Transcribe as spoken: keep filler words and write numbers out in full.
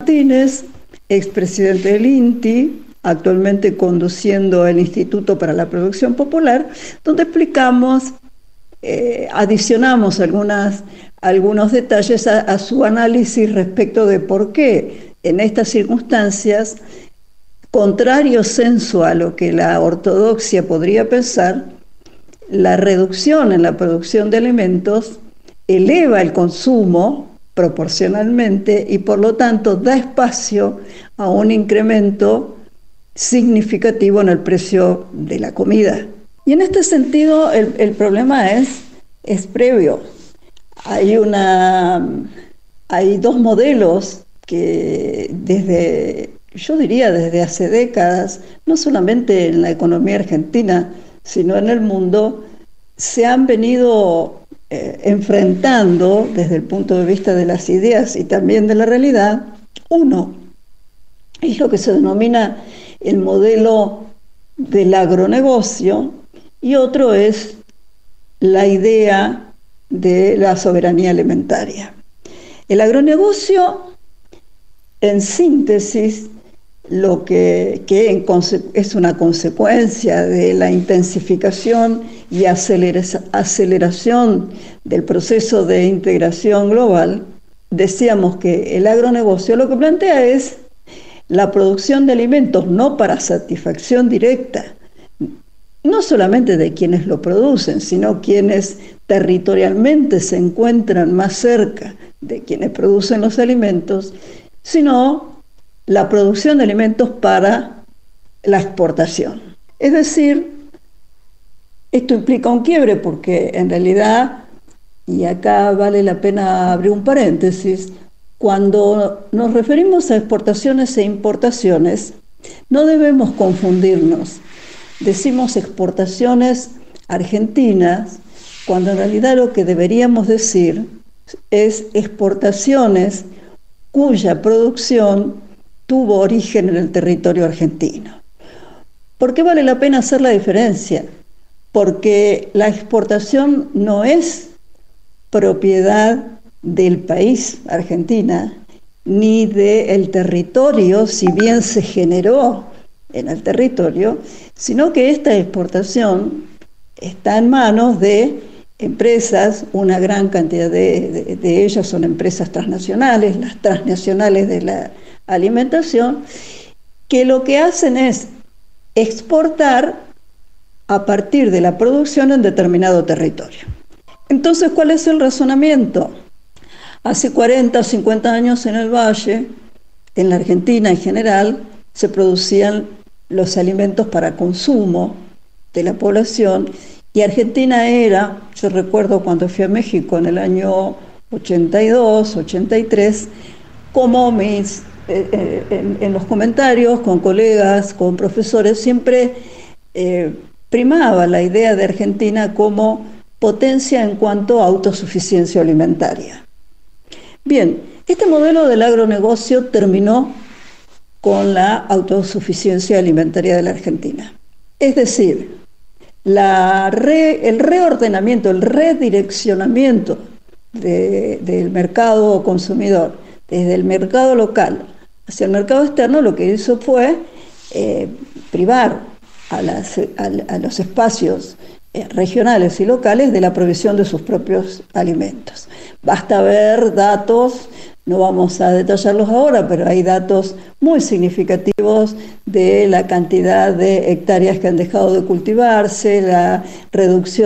Martínez, expresidente del INTI, actualmente conduciendo el Instituto para la Producción Popular, donde explicamos, eh, adicionamos algunas, algunos detalles a, a su análisis respecto de por qué en estas circunstancias, contrario sensu a lo que la ortodoxia podría pensar, la reducción en la producción de alimentos eleva el consumo proporcionalmente y por lo tanto da espacio a un incremento significativo en el precio de la comida. Y en este sentido el, el problema es, es previo. Hay, una, hay dos modelos que desde, yo diría desde hace décadas, no solamente en la economía argentina, sino en el mundo, se han venido eh, enfrentando desde el punto de vista de las ideas y también de la realidad. Uno es lo que se denomina el modelo del agronegocio y otro es la idea de la soberanía alimentaria. El agronegocio, en síntesis, lo que, que en es una consecuencia de la intensificación y acelera aceleración del proceso de integración global, decíamos que el agronegocio lo que plantea es la producción de alimentos no para satisfacción directa, no solamente de quienes lo producen, sino quienes territorialmente se encuentran más cerca de quienes producen los alimentos, sino la producción de alimentos para la exportación. Es decir, esto implica un quiebre porque en realidad, y acá vale la pena abrir un paréntesis, cuando nos referimos a exportaciones e importaciones, no debemos confundirnos. Decimos exportaciones argentinas, cuando en realidad lo que deberíamos decir es exportaciones cuya producción tuvo origen en el territorio argentino. ¿Por qué vale la pena hacer la diferencia? Porque la exportación no es propiedad del país, Argentina, ni del territorio, si bien se generó en el territorio, sino que esta exportación está en manos de empresas, una gran cantidad de, de, de ellas son empresas transnacionales, las transnacionales de la alimentación, que lo que hacen es exportar a partir de la producción en determinado territorio. Entonces, ¿cuál es el razonamiento? Hace cuarenta o cincuenta años en el Valle, en la Argentina en general, se producían los alimentos para consumo de la población y Argentina era, yo recuerdo cuando fui a México en el año ochenta y dos, ochenta y tres, como mis Eh, en, en los comentarios con colegas, con profesores, siempre eh, primaba la idea de Argentina como potencia en cuanto a autosuficiencia alimentaria. Bien, este modelo del agronegocio terminó con la autosuficiencia alimentaria de la Argentina. Es decir, la re, el reordenamiento, el redireccionamiento de, del mercado consumidor desde el mercado local hacia el mercado externo, lo que hizo fue eh, privar a, las, a, a los espacios eh, regionales y locales de la provisión de sus propios alimentos. Basta ver datos, no vamos a detallarlos ahora, pero hay datos muy significativos de la cantidad de hectáreas que han dejado de cultivarse, la reducción